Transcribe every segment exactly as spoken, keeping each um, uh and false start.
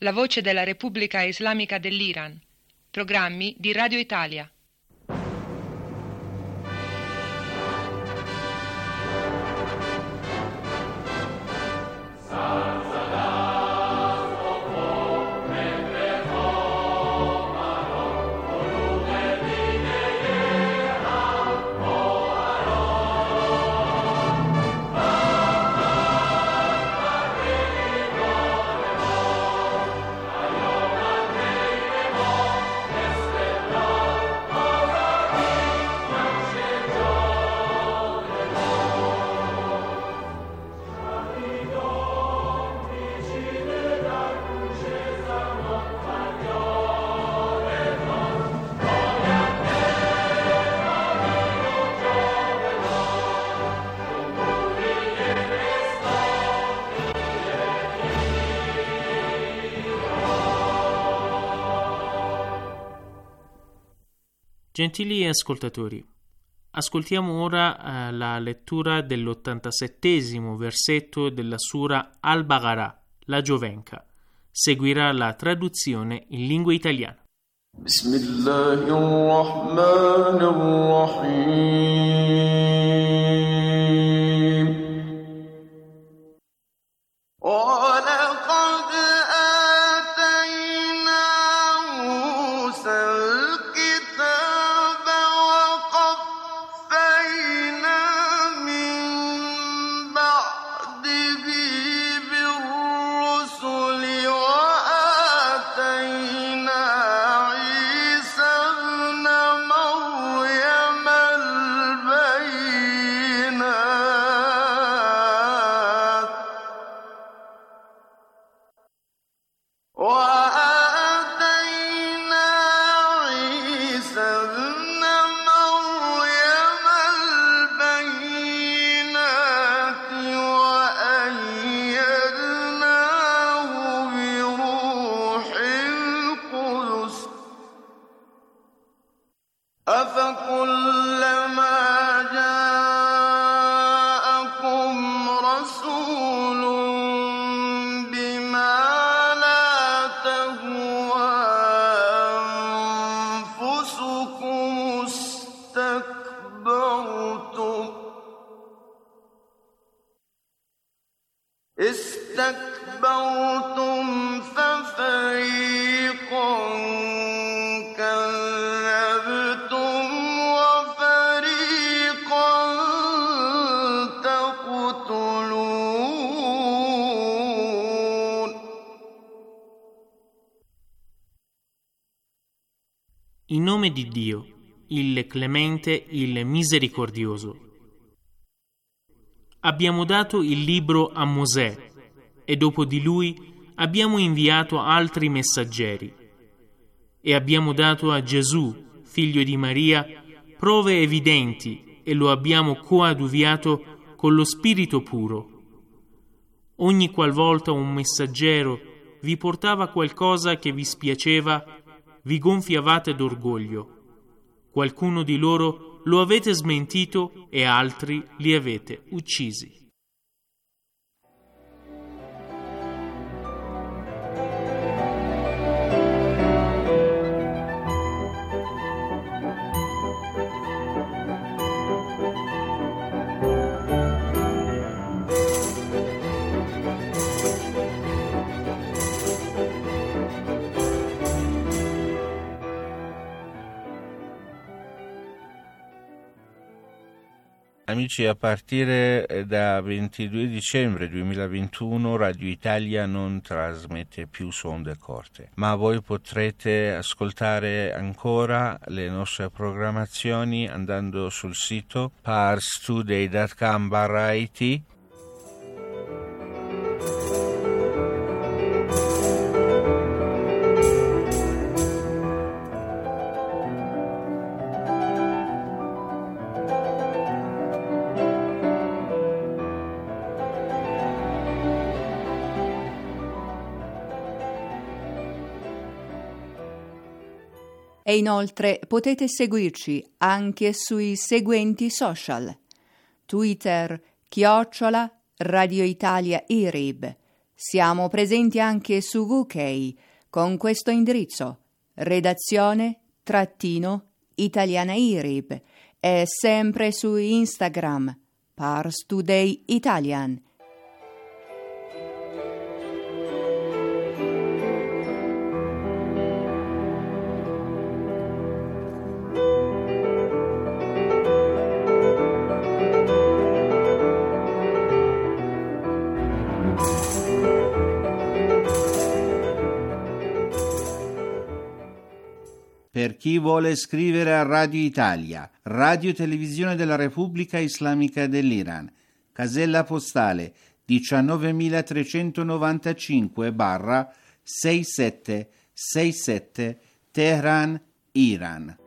la voce della Repubblica Islamica dell'Iran. Programmi di Radio Italia. Gentili ascoltatori, ascoltiamo ora eh, la lettura dell'ottantasettesimo versetto della Sura Al-Baqarah, la Giovenca. Seguirà la traduzione in lingua italiana. Bismillahirrahmanirrahim. استكبرتم ففريقا كذبتم وفريقا تقتلون. In nome di Dio, il Clemente, il Misericordioso. Abbiamo dato il libro a Mosè e dopo di lui abbiamo inviato altri messaggeri e abbiamo dato a Gesù, figlio di Maria, prove evidenti e lo abbiamo coadiuviato con lo Spirito puro. Ogni qualvolta un messaggero vi portava qualcosa che vi spiaceva, vi gonfiavate d'orgoglio. Qualcuno di loro lo avete smentito e altri li avete uccisi. Amici, a partire da ventidue dicembre duemilaventuno Radio Italia non trasmette più su onde corte, ma voi potrete ascoltare ancora le nostre programmazioni andando sul sito parstoday punto com barra it. E inoltre potete seguirci anche sui seguenti social: Twitter, chiocciola Radio Italia I R I B, Siamo presenti anche su U K con questo indirizzo: redazione trattino italiana I R I B, e sempre su Instagram Pars Today Italian. Per chi vuole scrivere a Radio Italia, Radio Televisione della Repubblica Islamica dell'Iran, casella postale diciannovemilatrecentonovantacinque sessantasette Teheran, Iran.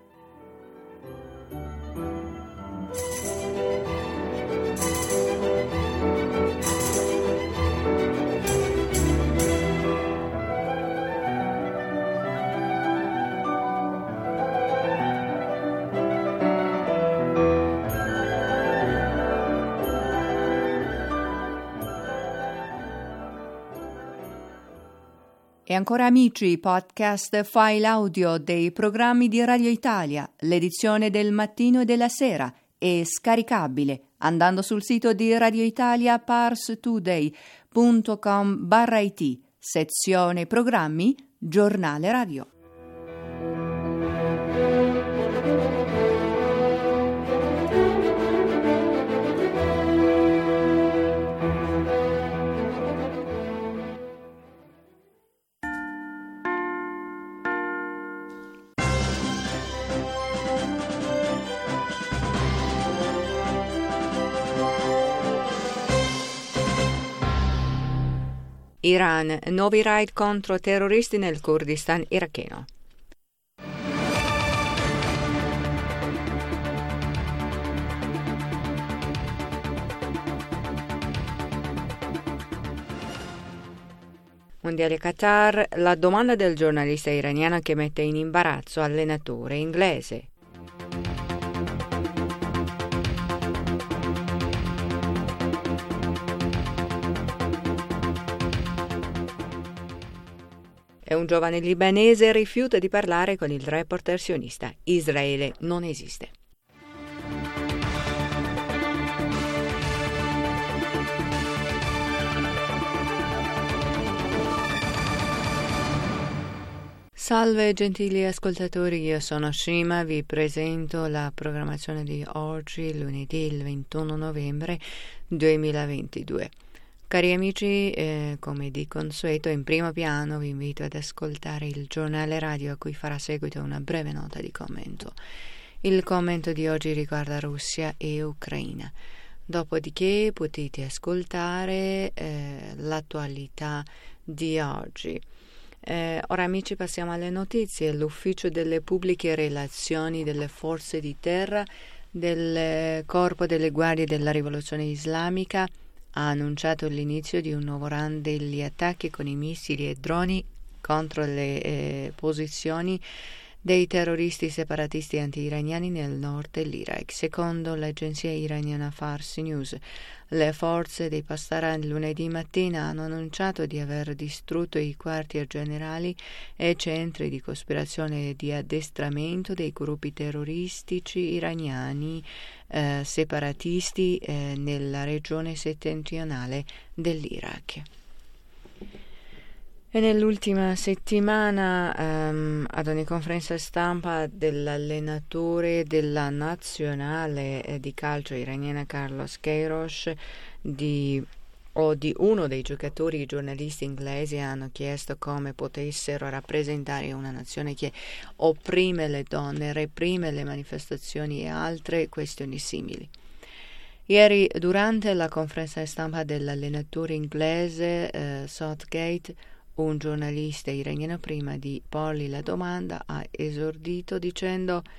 E ancora amici, podcast file audio dei programmi di Radio Italia, l'edizione del mattino e della sera, è scaricabile andando sul sito di Radio Italia parstoday punto com barra it, sezione programmi, giornale radio. Iran, nuovi raid contro terroristi nel Kurdistan iracheno. Mondiale Qatar, la domanda del giornalista iraniano che mette in imbarazzo allenatore inglese. E un giovane libanese rifiuta di parlare con il reporter sionista. Israele non esiste. Salve gentili ascoltatori, io sono Shima, vi presento la programmazione di oggi, lunedì il ventuno novembre duemilaventidue. Cari amici, eh, come di consueto, in primo piano vi invito ad ascoltare il giornale radio a cui farà seguito una breve nota di commento. Il commento di oggi riguarda Russia e Ucraina. Dopodiché potete ascoltare eh, l'attualità di oggi. Eh, ora amici passiamo alle notizie. L'ufficio delle pubbliche relazioni delle forze di terra del Corpo delle Guardie della Rivoluzione Islamica ha annunciato l'inizio di un nuovo round degli attacchi con i missili e droni contro le eh, posizioni dei terroristi separatisti anti-iraniani nel nord dell'Iraq. Secondo l'agenzia iraniana Fars News, le forze dei Pasdaran lunedì mattina hanno annunciato di aver distrutto i quartier generali e centri di cospirazione e di addestramento dei gruppi terroristici iraniani eh, separatisti eh, nella regione settentrionale dell'Iraq. E nell'ultima settimana, um, ad ogni conferenza stampa dell'allenatore della nazionale eh, di calcio iraniana Carlos Queiroz di, o di uno dei giocatori e giornalisti inglesi hanno chiesto come potessero rappresentare una nazione che opprime le donne, reprime le manifestazioni e altre questioni simili. Ieri, durante la conferenza stampa dell'allenatore inglese eh, Southgate, un giornalista iraniano, prima di porgli la domanda, ha esordito dicendo: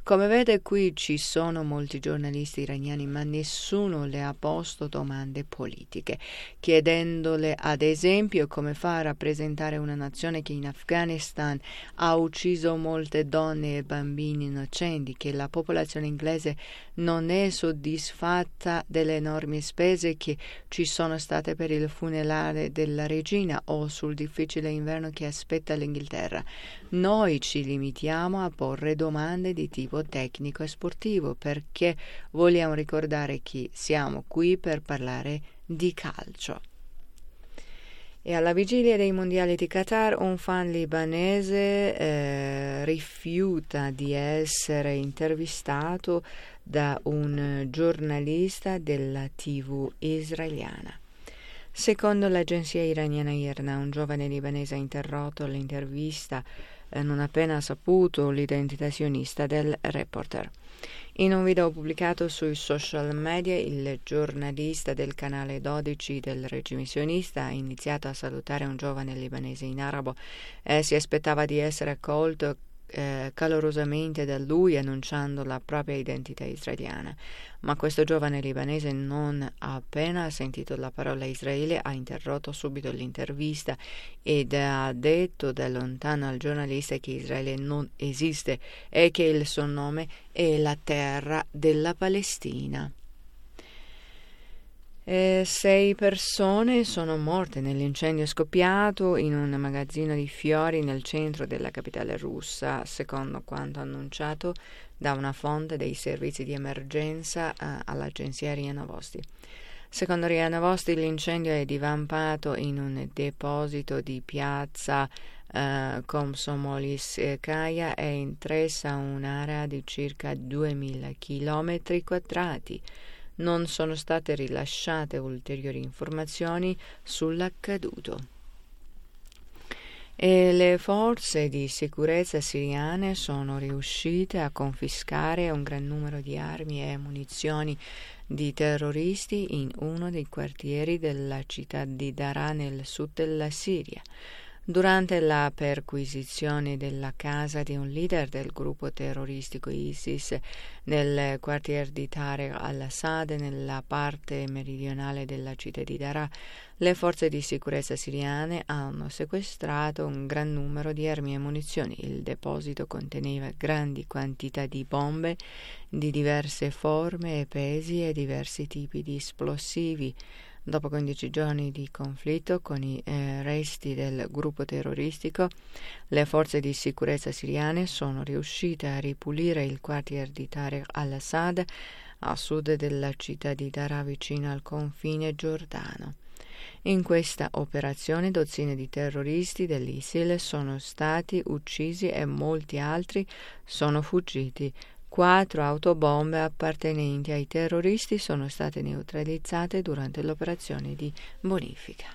Come vede, qui ci sono molti giornalisti iraniani, ma nessuno le ha posto domande politiche, chiedendole ad esempio come fa a rappresentare una nazione che in Afghanistan ha ucciso molte donne e bambini innocenti, che la popolazione inglese non è soddisfatta delle enormi spese che ci sono state per il funerale della regina o sul difficile inverno che aspetta l'Inghilterra. Noi ci limitiamo a porre domande di tipo tecnico e sportivo perché vogliamo ricordare che siamo qui per parlare di calcio. E alla vigilia dei mondiali di Qatar un fan libanese eh, rifiuta di essere intervistato da un giornalista della tivù israeliana. Secondo l'agenzia iraniana IRNA, un giovane libanese ha interrotto l'intervista eh, non appena saputo l'identità sionista del reporter. In un video pubblicato sui social media, il giornalista del canale dodici del regime sionista ha iniziato a salutare un giovane libanese in arabo e si aspettava di essere accolto eh, calorosamente da lui, annunciando la propria identità israeliana. Ma questo giovane libanese, non appena sentito la parola Israele, ha interrotto subito l'intervista ed ha detto da lontano al giornalista che Israele non esiste e che il suo nome è la terra della Palestina. E sei persone sono morte nell'incendio scoppiato in un magazzino di fiori nel centro della capitale russa, secondo quanto annunciato da una fonte dei servizi di emergenza uh, all'agenzia RIA Novosti. Secondo RIA Novosti, l'incendio è divampato in un deposito di piazza uh, Komsomolskaya e interessa un'area di circa duemila chilometri quadrati. Non sono state rilasciate ulteriori informazioni sull'accaduto. E le forze di sicurezza siriane sono riuscite a confiscare un gran numero di armi e munizioni di terroristi in uno dei quartieri della città di Daraa nel sud della Siria. Durante la perquisizione della casa di un leader del gruppo terroristico ISIS nel quartiere di Tariq al-Assad, nella parte meridionale della città di Daraa, le forze di sicurezza siriane hanno sequestrato un gran numero di armi e munizioni. Il deposito conteneva grandi quantità di bombe di diverse forme e pesi e diversi tipi di esplosivi. Dopo quindici giorni di conflitto con i eh, resti del gruppo terroristico, le forze di sicurezza siriane sono riuscite a ripulire il quartiere di Tariq al-Assad a sud della città di Daraa, vicino al confine giordano. In questa operazione dozzine di terroristi dell'ISIL sono stati uccisi e molti altri sono fuggiti. Quattro autobombe appartenenti ai terroristi sono state neutralizzate durante l'operazione di bonifica.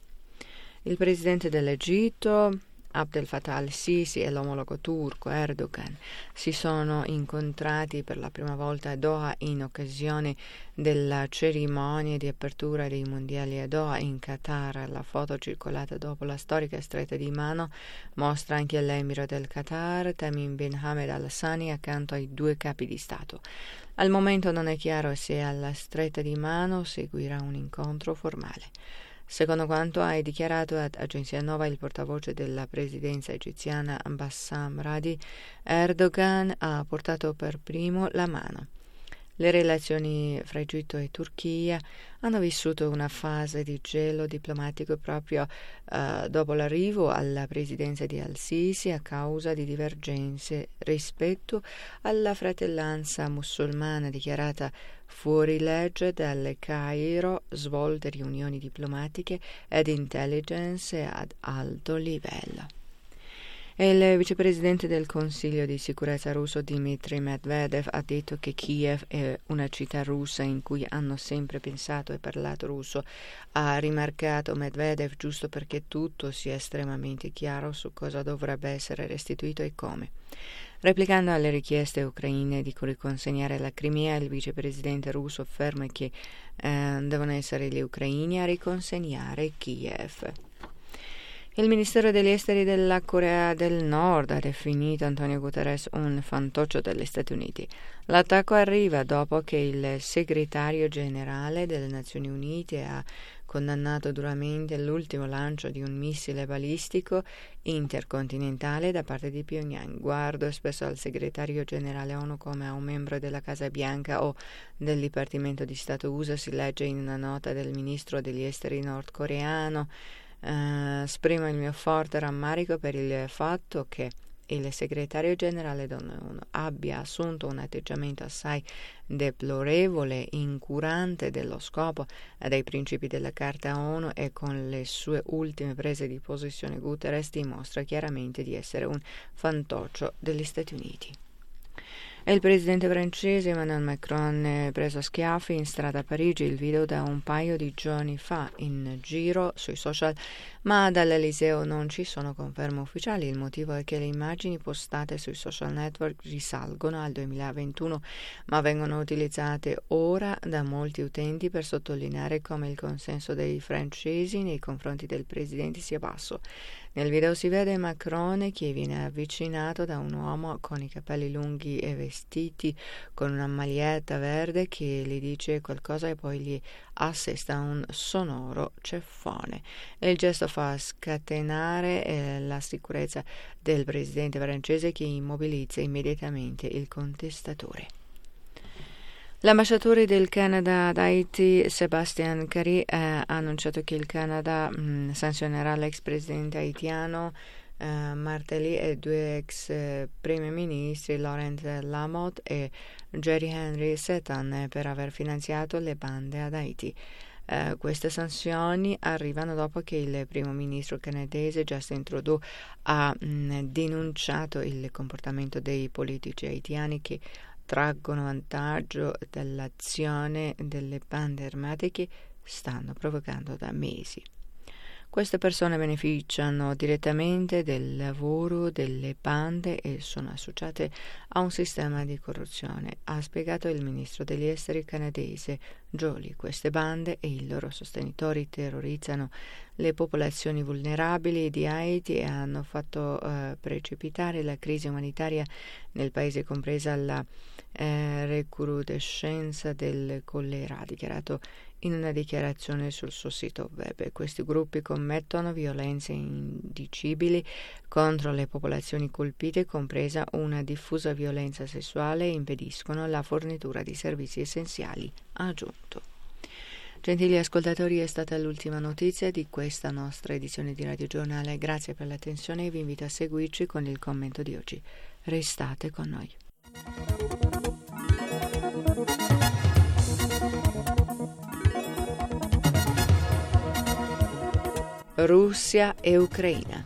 Il presidente dell'Egitto, Abdel Fattah al-Sisi, e l'omologo turco Erdogan si sono incontrati per la prima volta a Doha in occasione della cerimonia di apertura dei mondiali a Doha in Qatar. La foto circolata dopo la storica stretta di mano mostra anche l'emiro del Qatar, Tamim bin Hamad Al Thani, accanto ai due capi di Stato. Al momento non è chiaro se alla stretta di mano seguirà un incontro formale. Secondo quanto ha dichiarato ad Agenzia Nova il portavoce della presidenza egiziana Bassam Radi, Erdogan ha portato per primo la mano. Le relazioni fra Egitto e Turchia hanno vissuto una fase di gelo diplomatico proprio uh, dopo l'arrivo alla presidenza di al-Sisi a causa di divergenze rispetto alla fratellanza musulmana dichiarata fuori legge dalle Cairo, svolte riunioni diplomatiche ed intelligence ad alto livello. Il vicepresidente del Consiglio di sicurezza russo Dmitry Medvedev ha detto che Kiev è una città russa in cui hanno sempre pensato e parlato russo. Ha rimarcato Medvedev, giusto perché tutto sia estremamente chiaro su cosa dovrebbe essere restituito e come. Replicando alle richieste ucraine di riconsegnare la Crimea, il vicepresidente russo afferma che eh, devono essere gli ucraini a riconsegnare Kiev. Il Ministero degli Esteri della Corea del Nord ha definito Antonio Guterres un fantoccio degli Stati Uniti. L'attacco arriva dopo che il segretario generale delle Nazioni Unite ha condannato duramente l'ultimo lancio di un missile balistico intercontinentale da parte di Pyongyang. Guardo spesso al segretario generale ONU come a un membro della Casa Bianca o del Dipartimento di Stato U S A, si legge in una nota del ministro degli esteri nordcoreano. Uh, esprimo il mio forte rammarico per il fatto che il segretario generale dell'ONU abbia assunto un atteggiamento assai deplorevole, incurante dello scopo e dei principi della Carta ONU, e con le sue ultime prese di posizione Guterres dimostra chiaramente di essere un fantoccio degli Stati Uniti. E il presidente francese Emmanuel Macron preso a schiaffi in strada a Parigi. Il video da un paio di giorni fa in giro sui social, ma dall'Eliseo non ci sono conferme ufficiali. Il motivo è che le immagini postate sui social network risalgono al duemilaventuno, ma vengono utilizzate ora da molti utenti per sottolineare come il consenso dei francesi nei confronti del presidente sia basso. Nel video si vede Macron che viene avvicinato da un uomo con i capelli lunghi e vestiti con una maglietta verde che gli dice qualcosa e poi gli assesta un sonoro ceffone. E il gesto fa scatenare eh, la sicurezza del presidente francese, che immobilizza immediatamente il contestatore. L'ambasciatore del Canada ad Haiti, Sébastien Carré, eh, ha annunciato che il Canada mh, sanzionerà l'ex presidente haitiano eh, Martelly e due ex eh, primi ministri, Laurent Lamotte e Jerry Henry Setan, per aver finanziato le bande ad Haiti. Uh, queste sanzioni arrivano dopo che il primo ministro canadese Justin Trudeau ha mh, denunciato il comportamento dei politici haitiani che traggono vantaggio dall'azione delle bande armate che stanno provocando da mesi. Queste persone beneficiano direttamente del lavoro delle bande e sono associate a un sistema di corruzione, ha spiegato il ministro degli esteri canadese Joly. Queste bande e i loro sostenitori terrorizzano le popolazioni vulnerabili di Haiti e hanno fatto eh, precipitare la crisi umanitaria nel paese, compresa la eh, recrudescenza del colera, ha dichiarato in una dichiarazione sul suo sito web. Questi gruppi commettono violenze indicibili contro le popolazioni colpite, compresa una diffusa violenza sessuale, e impediscono la fornitura di servizi essenziali, ha aggiunto. Gentili ascoltatori, è stata l'ultima notizia di questa nostra edizione di Radio Giornale. Grazie per l'attenzione e vi invito a seguirci con il commento di oggi. Restate con noi. Russia e Ucraina.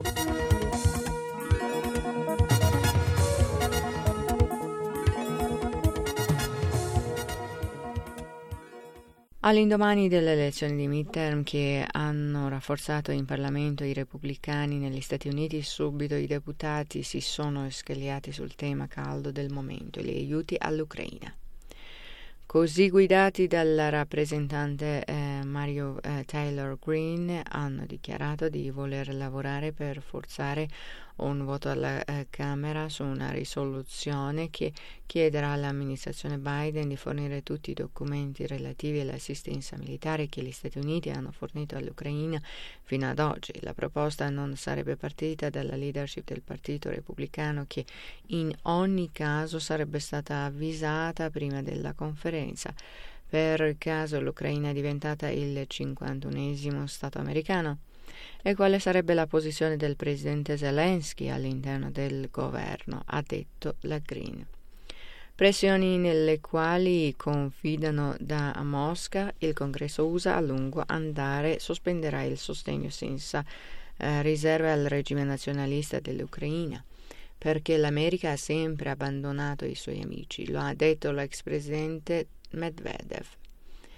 All'indomani delle elezioni di midterm che hanno rafforzato in Parlamento i repubblicani negli Stati Uniti, subito i deputati si sono scagliati sul tema caldo del momento, gli aiuti all'Ucraina. Così guidati dal rappresentante eh, Mario eh, Taylor Greene, hanno dichiarato di voler lavorare per forzare un voto alla eh, Camera su una risoluzione che chiederà all'amministrazione Biden di fornire tutti i documenti relativi all'assistenza militare che gli Stati Uniti hanno fornito all'Ucraina fino ad oggi. La proposta non sarebbe partita dalla leadership del Partito Repubblicano, che in ogni caso sarebbe stata avvisata prima della conferenza. Per caso l'Ucraina è diventata il cinquantunesimo Stato americano? E quale sarebbe la posizione del presidente Zelensky all'interno del governo, ha detto la Greene. Pressioni nelle quali confidano da Mosca, il Congresso U S A a lungo andare sospenderà il sostegno senza eh, riserve al regime nazionalista dell'Ucraina, perché l'America ha sempre abbandonato i suoi amici, lo ha detto l'ex presidente Medvedev.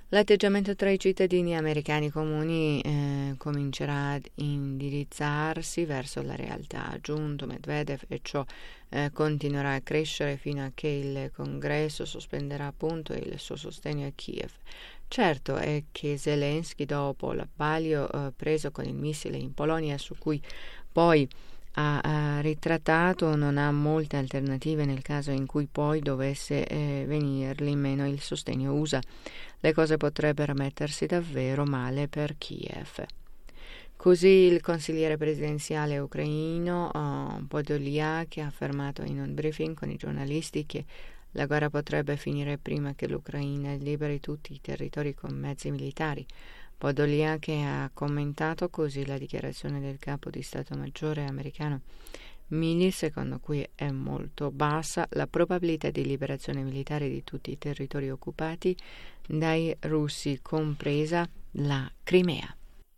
L'atteggiamento tra i cittadini americani comuni eh, comincerà ad indirizzarsi verso la realtà, ha aggiunto Medvedev, e ciò eh, continuerà a crescere fino a che il Congresso sospenderà appunto il suo sostegno a Kiev. Certo è che Zelensky, dopo l'abbaglio eh, preso con il missile in Polonia, su cui poi ha, ha ritrattato, non ha molte alternative nel caso in cui poi dovesse eh, venirgli meno il sostegno U S A. Le cose potrebbero mettersi davvero male per Kiev. Così il consigliere presidenziale ucraino uh, Podolyak ha affermato in un briefing con i giornalisti che la guerra potrebbe finire prima che l'Ucraina liberi tutti i territori con mezzi militari. Podolyak ha commentato così la dichiarazione del capo di Stato Maggiore americano Milley, secondo cui è molto bassa la probabilità di liberazione militare di tutti i territori occupati dai russi, compresa la Crimea.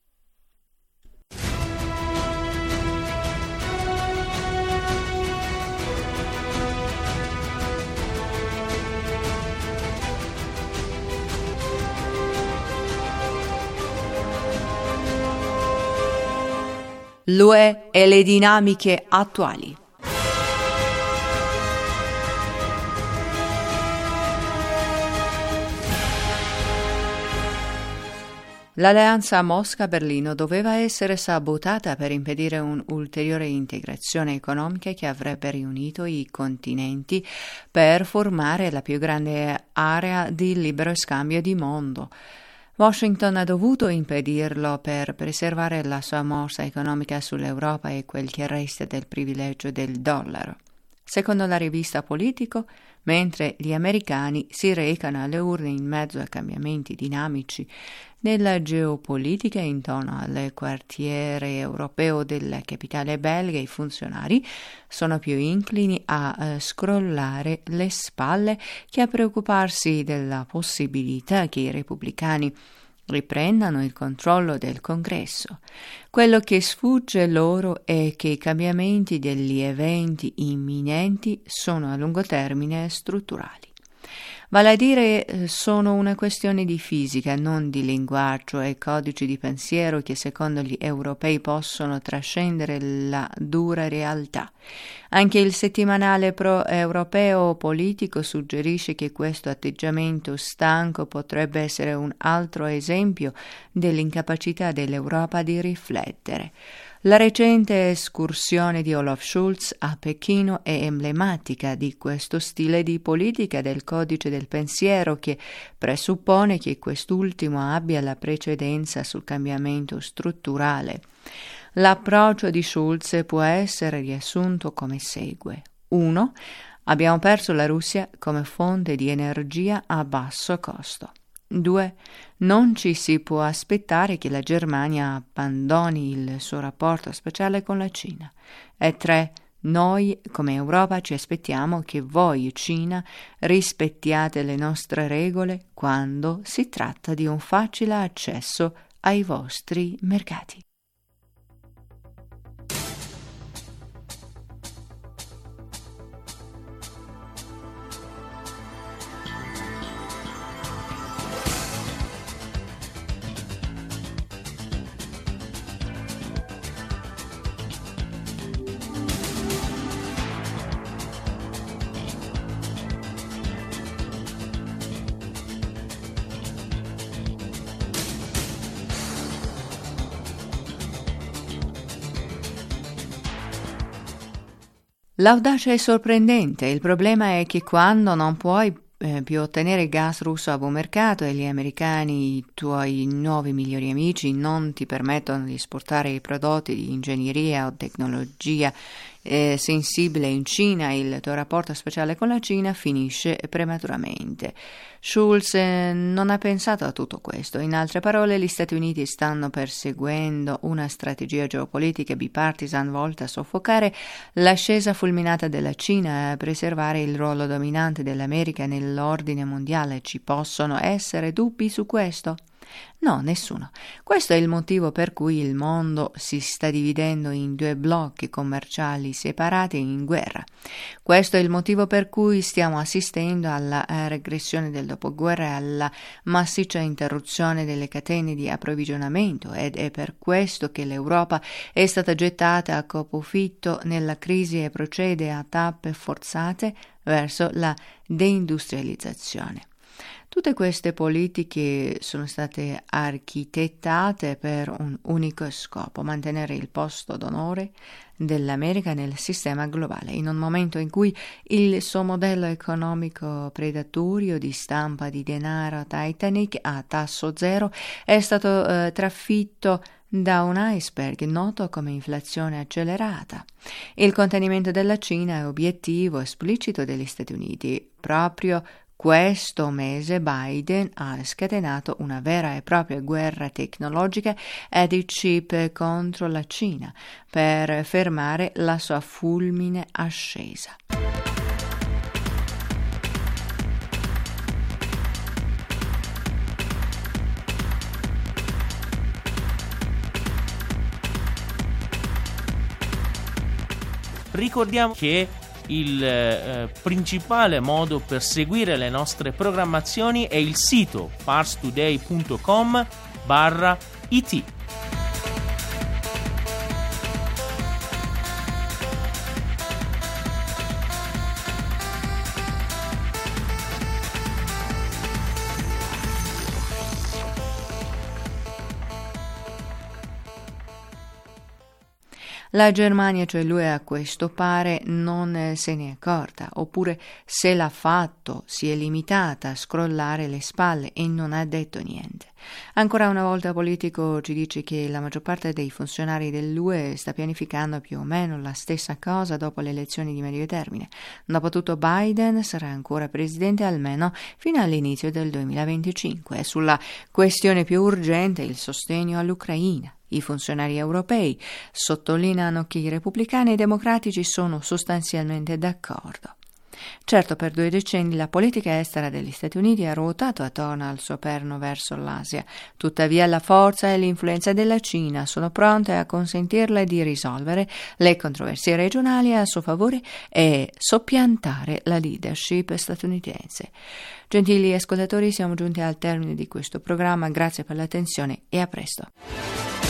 L'U E e le dinamiche attuali. L'alleanza Mosca-Berlino doveva essere sabotata per impedire un'ulteriore integrazione economica che avrebbe riunito i continenti per formare la più grande area di libero scambio di mondo. Washington ha dovuto impedirlo per preservare la sua morsa economica sull'Europa e quel che resta del privilegio del dollaro. Secondo la rivista Politico, mentre gli americani si recano alle urne in mezzo a cambiamenti dinamici nella geopolitica intorno al quartiere europeo della capitale belga, i funzionari sono più inclini a uh, scrollare le spalle che a preoccuparsi della possibilità che i repubblicani riprendano il controllo del Congresso. Quello che sfugge loro è che i cambiamenti degli eventi imminenti sono a lungo termine strutturali. Vale a dire, sono una questione di fisica, non di linguaggio e codici di pensiero che secondo gli europei possono trascendere la dura realtà. Anche il settimanale pro-europeo Politico suggerisce che questo atteggiamento stanco potrebbe essere un altro esempio dell'incapacità dell'Europa di riflettere. La recente escursione di Olaf Scholz a Pechino è emblematica di questo stile di politica del codice del pensiero che presuppone che quest'ultimo abbia la precedenza sul cambiamento strutturale. L'approccio di Scholz può essere riassunto come segue. uno. Abbiamo perso la Russia come fonte di energia a basso costo. due. Non ci si può aspettare che la Germania abbandoni il suo rapporto speciale con la Cina. E tre. Noi, come Europa, ci aspettiamo che voi, Cina, rispettiate le nostre regole quando si tratta di un facile accesso ai vostri mercati. L'audacia è sorprendente, il problema è che quando non puoi eh, più ottenere gas russo a buon mercato e gli americani, i tuoi nuovi migliori amici, non ti permettono di esportare i prodotti di ingegneria o tecnologia eh, sensibile in Cina, il tuo rapporto speciale con la Cina finisce prematuramente. Scholz eh, non ha pensato a tutto questo. In altre parole, gli Stati Uniti stanno perseguendo una strategia geopolitica bipartisan volta a soffocare l'ascesa fulminata della Cina e a preservare il ruolo dominante dell'America nell'ordine mondiale. Ci possono essere dubbi su questo? No, nessuno. Questo è il motivo per cui il mondo si sta dividendo in due blocchi commerciali separati in guerra. Questo è il motivo per cui stiamo assistendo alla regressione del dopoguerra e alla massiccia interruzione delle catene di approvvigionamento, ed è per questo che l'Europa è stata gettata a capofitto nella crisi e procede a tappe forzate verso la deindustrializzazione. Tutte queste politiche sono state architettate per un unico scopo: mantenere il posto d'onore dell'America nel sistema globale, in un momento in cui il suo modello economico predatorio di stampa di denaro Titanic a tasso zero è stato eh, trafitto da un iceberg noto come inflazione accelerata. Il contenimento della Cina è obiettivo esplicito degli Stati Uniti. Proprio questo mese Biden ha scatenato una vera e propria guerra tecnologica e di chip contro la Cina per fermare la sua fulmine ascesa. Ricordiamo che il eh, principale modo per seguire le nostre programmazioni è il sito parstoday punto com barra it. La Germania, cioè lui, a questo pare non se ne è accorta, oppure se l'ha fatto si è limitata a scrollare le spalle e non ha detto niente. Ancora una volta Politico ci dice che la maggior parte dei funzionari dell'U E sta pianificando più o meno la stessa cosa dopo le elezioni di medio termine. Dopotutto Biden sarà ancora presidente almeno fino all'inizio del duemilaventicinque. E sulla questione più urgente, il sostegno all'Ucraina, i funzionari europei sottolineano che i repubblicani e i democratici sono sostanzialmente d'accordo. Certo, per due decenni la politica estera degli Stati Uniti ha ruotato attorno al suo perno verso l'Asia. Tuttavia la forza e l'influenza della Cina sono pronte a consentirle di risolvere le controversie regionali a suo favore e soppiantare la leadership statunitense. Gentili ascoltatori, siamo giunti al termine di questo programma. Grazie per l'attenzione e a presto.